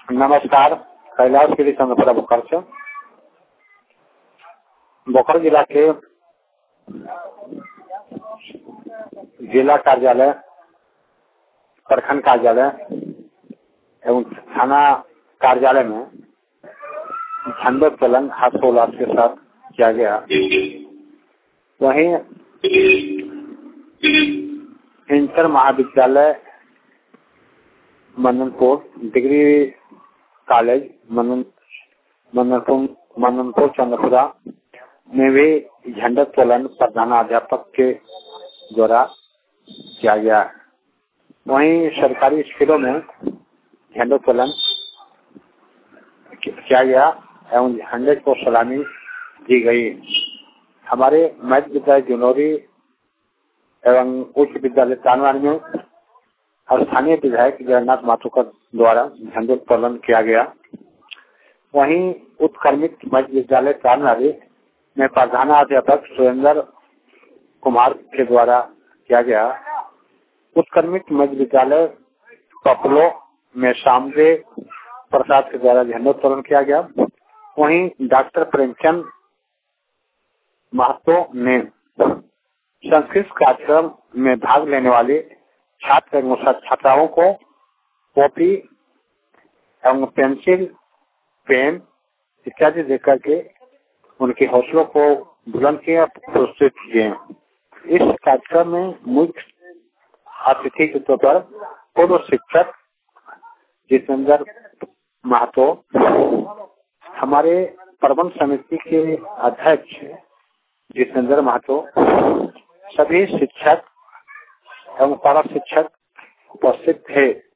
नमस्कार। कैलाश गिरी चंद्रपुरा बोकारो से। बोकारो जिला के जिला कार्यालय, प्रखंड कार्यालय एवं थाना कार्यालय में झंडोत्तोलन हर्षोल्लास के साथ किया गया। वहीं इंटर महाविद्यालय मननपुर, डिग्री कॉलेज मननपुर चंद्रपुरा में भी झंडोत्तोलन प्रधानाध्यापक के द्वारा किया गया। वहीं सरकारी स्कूलों में झंडोत्तोलन किया गया एवं झंडे को सलामी दी गई। हमारे मध्य विद्यालय जुनौरी एवं उच्च विद्यालय तानवानी में स्थानीय विधायक जगन्नाथ माथुर द्वारा झंडोत्तोलन किया गया। वहीं उत्क्रमित मध्य विद्यालय तानवानी में प्रधानाध्यापक सुरेंद्र कुमार के द्वारा किया गया। उत्क्रमित मध्य विद्यालय पपलो में शामदेव प्रसाद के द्वारा झंडोत्तोलन किया गया। वहीं डॉक्टर प्रेमचंद महतो ने संस्कृत कार्यक्रम में भाग लेने वाले छात्र एवं छात्राओं को कॉपी एवं पेंसिल, पेन इत्यादि देकर के उनके हौसलों को बुलंद किया, प्रोत्साहित किए। इस कार्यक्रम में मुख्य अतिथि के तौर पर पूर्व शिक्षक जितेंद्र महतो, हमारे प्रबंध समिति के अध्यक्ष जितेंद्र महतो, सभी शिक्षक एवं पारा शिक्षक उपस्थित थे।